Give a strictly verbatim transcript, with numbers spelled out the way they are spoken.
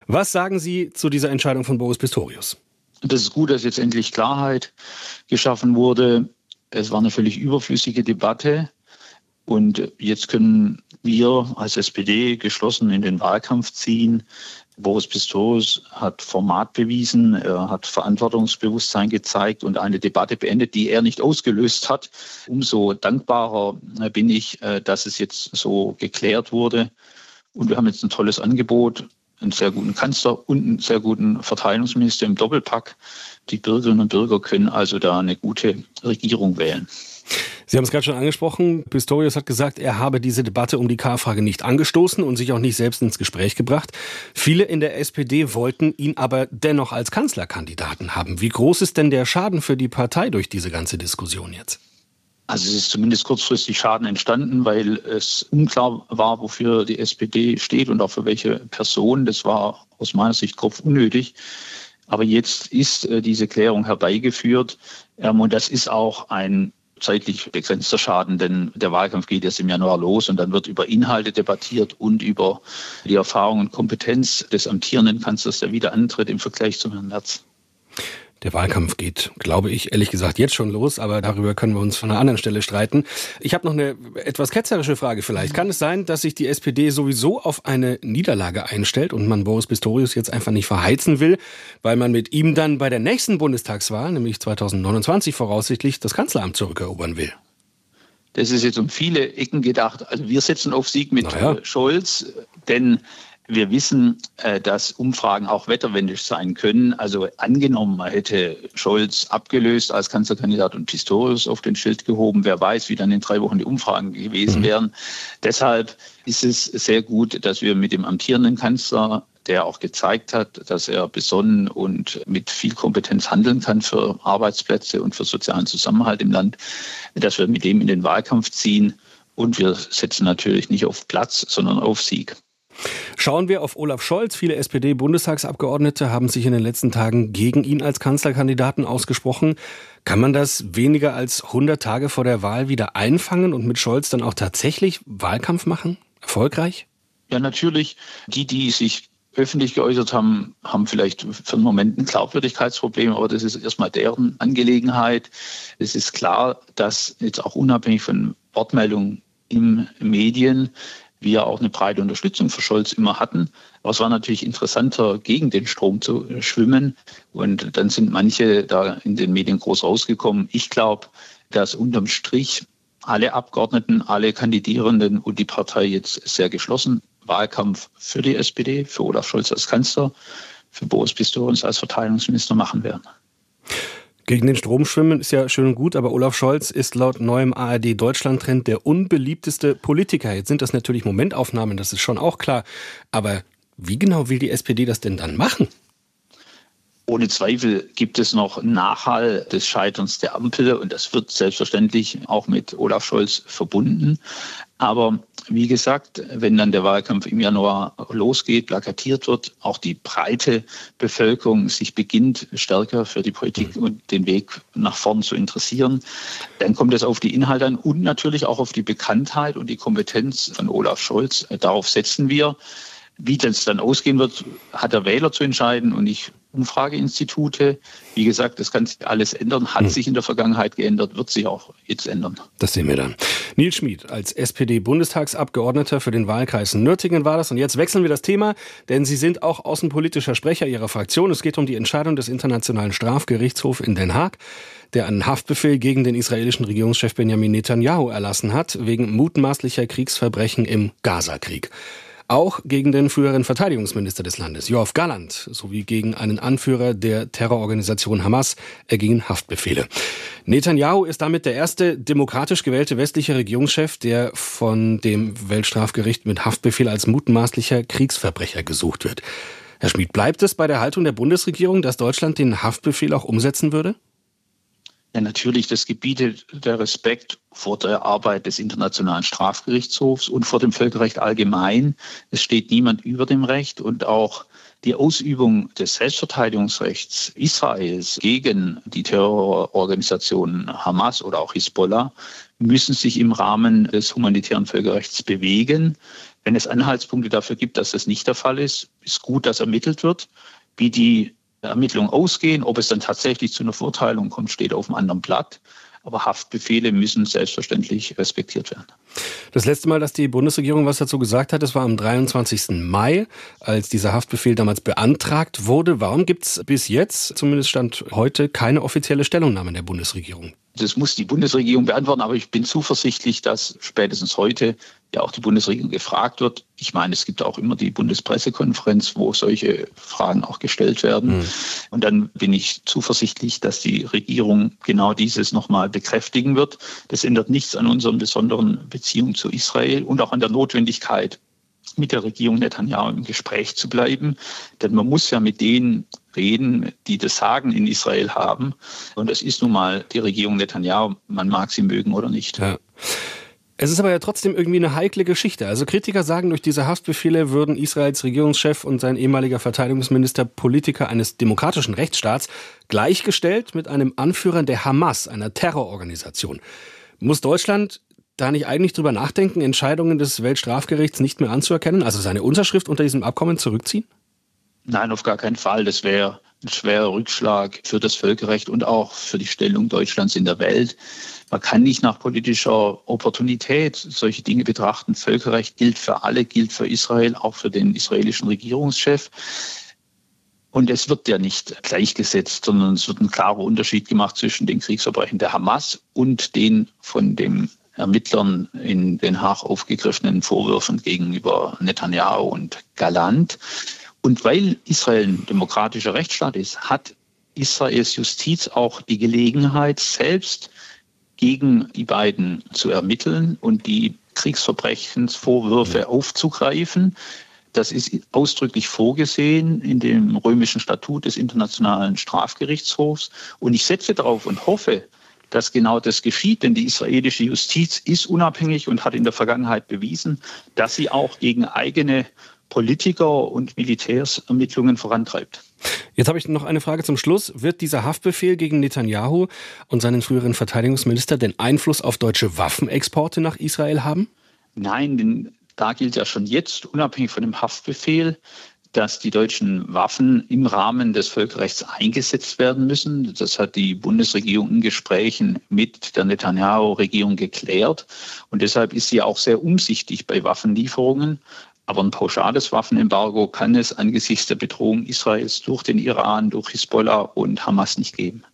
Was sagen Sie zu dieser Entscheidung von Boris Pistorius? Das ist gut, dass jetzt endlich Klarheit geschaffen wurde. Es war eine völlig überflüssige Debatte. Und jetzt können wir als S P D geschlossen in den Wahlkampf ziehen. Boris Pistorius hat Format bewiesen, er hat Verantwortungsbewusstsein gezeigt und eine Debatte beendet, die er nicht ausgelöst hat. Umso dankbarer bin ich, dass es jetzt so geklärt wurde. Und wir haben jetzt ein tolles Angebot, einen sehr guten Kanzler und einen sehr guten Verteidigungsminister im Doppelpack. Die Bürgerinnen und Bürger können also da eine gute Regierung wählen. Sie haben es gerade schon angesprochen. Pistorius hat gesagt, er habe diese Debatte um die K-Frage nicht angestoßen und sich auch nicht selbst ins Gespräch gebracht. Viele in der S P D wollten ihn aber dennoch als Kanzlerkandidaten haben. Wie groß ist denn der Schaden für die Partei durch diese ganze Diskussion jetzt? Also es ist zumindest kurzfristig Schaden entstanden, weil es unklar war, wofür die S P D steht und auch für welche Person. Das war aus meiner Sicht grob unnötig. Aber jetzt ist diese Klärung herbeigeführt und das ist auch ein zeitlich begrenzter Schaden, denn der Wahlkampf geht jetzt im Januar los und dann wird über Inhalte debattiert und über die Erfahrung und Kompetenz des amtierenden Kanzlers, der wieder antritt im Vergleich zum Herrn Merz. Der Wahlkampf geht, glaube ich, ehrlich gesagt jetzt schon los, aber darüber können wir uns von einer anderen Stelle streiten. Ich habe noch eine etwas ketzerische Frage vielleicht. Kann es sein, dass sich die S P D sowieso auf eine Niederlage einstellt und man Boris Pistorius jetzt einfach nicht verheizen will, weil man mit ihm dann bei der nächsten Bundestagswahl, nämlich zweitausendneunundzwanzig voraussichtlich, das Kanzleramt zurückerobern will? Das ist jetzt um viele Ecken gedacht. Also wir setzen auf Sieg mit naja. Scholz, denn wir wissen, dass Umfragen auch wetterwendisch sein können. Also angenommen, man hätte Scholz abgelöst als Kanzlerkandidat und Pistorius auf den Schild gehoben. Wer weiß, wie dann in drei Wochen die Umfragen gewesen wären. Mhm. Deshalb ist es sehr gut, dass wir mit dem amtierenden Kanzler, der auch gezeigt hat, dass er besonnen und mit viel Kompetenz handeln kann für Arbeitsplätze und für sozialen Zusammenhalt im Land, dass wir mit dem in den Wahlkampf ziehen. Und wir setzen natürlich nicht auf Platz, sondern auf Sieg. Schauen wir auf Olaf Scholz. Viele S P D-Bundestagsabgeordnete haben sich in den letzten Tagen gegen ihn als Kanzlerkandidaten ausgesprochen. Kann man das weniger als hundert Tage vor der Wahl wieder einfangen und mit Scholz dann auch tatsächlich Wahlkampf machen? Erfolgreich? Ja, natürlich. Die, die sich öffentlich geäußert haben, haben vielleicht für einen Moment ein Glaubwürdigkeitsproblem, aber das ist erstmal deren Angelegenheit. Es ist klar, dass jetzt auch unabhängig von Wortmeldungen in Medien wir auch eine breite Unterstützung für Scholz immer hatten. Aber es war natürlich interessanter, gegen den Strom zu schwimmen. Und dann sind manche da in den Medien groß rausgekommen. Ich glaube, dass unterm Strich alle Abgeordneten, alle Kandidierenden und die Partei jetzt sehr geschlossen Wahlkampf für die S P D, für Olaf Scholz als Kanzler, für Boris Pistorius als Verteidigungsminister machen werden. Gegen den Strom schwimmen ist ja schön und gut, aber Olaf Scholz ist laut neuem A R D-Deutschland-Trend der unbeliebteste Politiker. Jetzt sind das natürlich Momentaufnahmen, das ist schon auch klar. Aber wie genau will die S P D das denn dann machen? Ohne Zweifel gibt es noch Nachhall des Scheiterns der Ampel und das wird selbstverständlich auch mit Olaf Scholz verbunden. Aber wie gesagt, wenn dann der Wahlkampf im Januar losgeht, plakatiert wird, auch die breite Bevölkerung sich beginnt, stärker für die Politik und den Weg nach vorn zu interessieren, dann kommt es auf die Inhalte an und natürlich auch auf die Bekanntheit und die Kompetenz von Olaf Scholz. Darauf setzen wir. Wie das dann ausgehen wird, hat der Wähler zu entscheiden und nicht Umfrageinstitute. Wie gesagt, das kann sich alles ändern, hat hm. sich in der Vergangenheit geändert, wird sich auch jetzt ändern. Das sehen wir dann. Nils Schmid als S P D-Bundestagsabgeordneter für den Wahlkreis Nürtingen war das. Und jetzt wechseln wir das Thema, denn Sie sind auch außenpolitischer Sprecher Ihrer Fraktion. Es geht um die Entscheidung des Internationalen Strafgerichtshofs in Den Haag, der einen Haftbefehl gegen den israelischen Regierungschef Benjamin Netanyahu erlassen hat, wegen mutmaßlicher Kriegsverbrechen im Gazakrieg. Auch gegen den früheren Verteidigungsminister des Landes, Yoav Gallant, sowie gegen einen Anführer der Terrororganisation Hamas ergingen Haftbefehle. Netanyahu ist damit der erste demokratisch gewählte westliche Regierungschef, der von dem Weltstrafgericht mit Haftbefehl als mutmaßlicher Kriegsverbrecher gesucht wird. Herr Schmid, bleibt es bei der Haltung der Bundesregierung, dass Deutschland den Haftbefehl auch umsetzen würde? Ja, natürlich, das gebietet der Respekt vor der Arbeit des Internationalen Strafgerichtshofs und vor dem Völkerrecht allgemein. Es steht niemand über dem Recht und auch die Ausübung des Selbstverteidigungsrechts Israels gegen die Terrororganisationen Hamas oder auch Hisbollah müssen sich im Rahmen des humanitären Völkerrechts bewegen. Wenn es Anhaltspunkte dafür gibt, dass das nicht der Fall ist, ist gut, dass ermittelt wird. Wie die Ermittlungen ausgehen, ob es dann tatsächlich zu einer Verurteilung kommt, steht auf einem anderen Blatt. Aber Haftbefehle müssen selbstverständlich respektiert werden. Das letzte Mal, dass die Bundesregierung was dazu gesagt hat, das war am dreiundzwanzigsten Mai, als dieser Haftbefehl damals beantragt wurde. Warum gibt es bis jetzt, zumindest Stand heute, keine offizielle Stellungnahme der Bundesregierung? Das muss die Bundesregierung beantworten, aber ich bin zuversichtlich, dass spätestens heute ja auch die Bundesregierung gefragt wird. Ich meine, es gibt auch immer die Bundespressekonferenz, wo solche Fragen auch gestellt werden. Mhm. Und dann bin ich zuversichtlich, dass die Regierung genau dieses nochmal bekräftigen wird. Das ändert nichts an unseren besonderen Beziehungen zu Israel und auch an der Notwendigkeit, mit der Regierung Netanyahu im Gespräch zu bleiben. Denn man muss ja mit denen reden, die das Sagen in Israel haben. Und das ist nun mal die Regierung Netanyahu. Man mag sie mögen oder nicht. Ja. Es ist aber ja trotzdem irgendwie eine heikle Geschichte. Also Kritiker sagen, durch diese Haftbefehle würden Israels Regierungschef und sein ehemaliger Verteidigungsminister Politiker eines demokratischen Rechtsstaats gleichgestellt mit einem Anführer der Hamas, einer Terrororganisation. Muss Deutschland da nicht eigentlich drüber nachdenken, Entscheidungen des Weltstrafgerichts nicht mehr anzuerkennen, also seine Unterschrift unter diesem Abkommen zurückziehen? Nein, auf gar keinen Fall. Das wäre ein schwerer Rückschlag für das Völkerrecht und auch für die Stellung Deutschlands in der Welt. Man kann nicht nach politischer Opportunität solche Dinge betrachten. Völkerrecht gilt für alle, gilt für Israel, auch für den israelischen Regierungschef. Und es wird ja nicht gleichgesetzt, sondern es wird ein klarer Unterschied gemacht zwischen den Kriegsverbrechen der Hamas und den von dem Ermittlern in Den Haag aufgegriffenen Vorwürfen gegenüber Netanyahu und Galland. Und weil Israel ein demokratischer Rechtsstaat ist, hat Israels Justiz auch die Gelegenheit, selbst gegen die beiden zu ermitteln und die Kriegsverbrechensvorwürfe aufzugreifen. Das ist ausdrücklich vorgesehen in dem römischen Statut des Internationalen Strafgerichtshofs. Und ich setze darauf und hoffe, dass genau das geschieht, denn die israelische Justiz ist unabhängig und hat in der Vergangenheit bewiesen, dass sie auch gegen eigene Politiker und Militärs Ermittlungen vorantreibt. Jetzt habe ich noch eine Frage zum Schluss. Wird dieser Haftbefehl gegen Netanyahu und seinen früheren Verteidigungsminister den Einfluss auf deutsche Waffenexporte nach Israel haben? Nein, denn da gilt ja schon jetzt, unabhängig von dem Haftbefehl, dass die deutschen Waffen im Rahmen des Völkerrechts eingesetzt werden müssen. Das hat die Bundesregierung in Gesprächen mit der Netanyahu-Regierung geklärt. Und deshalb ist sie auch sehr umsichtig bei Waffenlieferungen. Aber ein pauschales Waffenembargo kann es angesichts der Bedrohung Israels durch den Iran, durch Hisbollah und Hamas nicht geben.